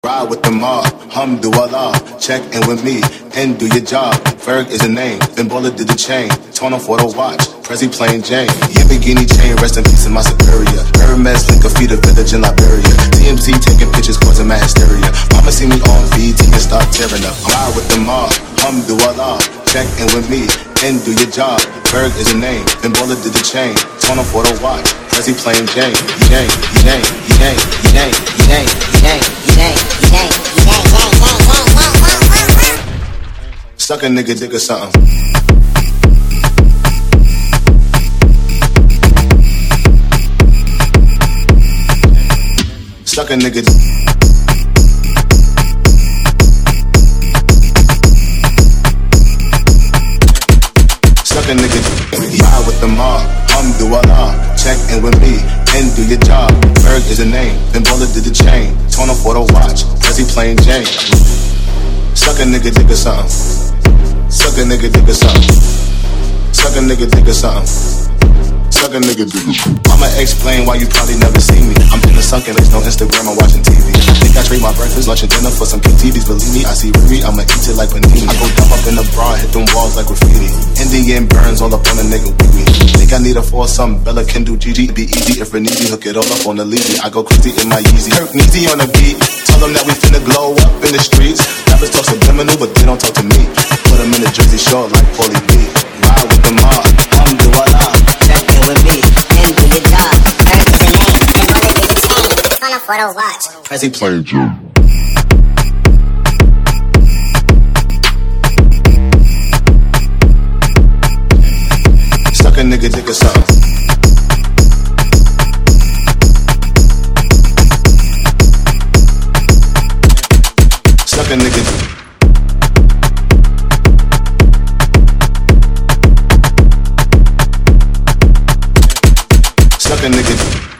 Ride with the mob, alhamdulillah, check in with me and do your job. Ferg is the name, then Bullet did the chain, torn off for the watch, Prezi plain Jane. Yamborghini chain, rest in peace in my superior. Hermes link a feed a village in Liberia. TMZ taking pictures causing my hysteria. Mama see me on VT and start tearing up. Ride with the mob, alhamdulillah, check in with me and do your job. Ferg is the name, then Bullet did the chain, torn off for the watch, Prezi plain Jane. Jane, Jane, Jane, Jane, Jane, Jane, Jane. Suck a nigga dick or something. Suck a nigga. Suck a nigga. Ride with the mob, alhamdulillah, check in with me and do your job. Ferg is the name, then Bullet did the chain, torn off for the watch, Prezi plain Jane. Suck a nigga dick or something. Suck a nigga dick or something. Suck a nigga dick or something. Suck a nigga dick or something. I'ma explain why you probably never seen me. I'm in the sunken, there's no Instagram, I'm watching TV. Think I trade my breakfast, lunch and dinner for some PTVs. Believe me, I see Riri, I'ma eat it like panini. I go dump up in the bra, hit them walls like graffiti. Indian burns all up on a nigga wee. Think I need a foursome, Bella can do GG. It'd be easy if Renee hook it all up on the Levy. I go crazy in my Yeezy. Kirk Neezy on the beat. Tell them that we finna glow up in the streets. Rappers talk subliminal, but they don't talk to me. Put them in the Jersey Shore like Paulie B. Ride with the mob, alhamdulillah, check in with me and do your job. Ferg is the name, and Bullet did the chain, turn off for the watch, Prezi plain Jane. Suck a nigga dick or something. Suck a nigga. Suck a nigga.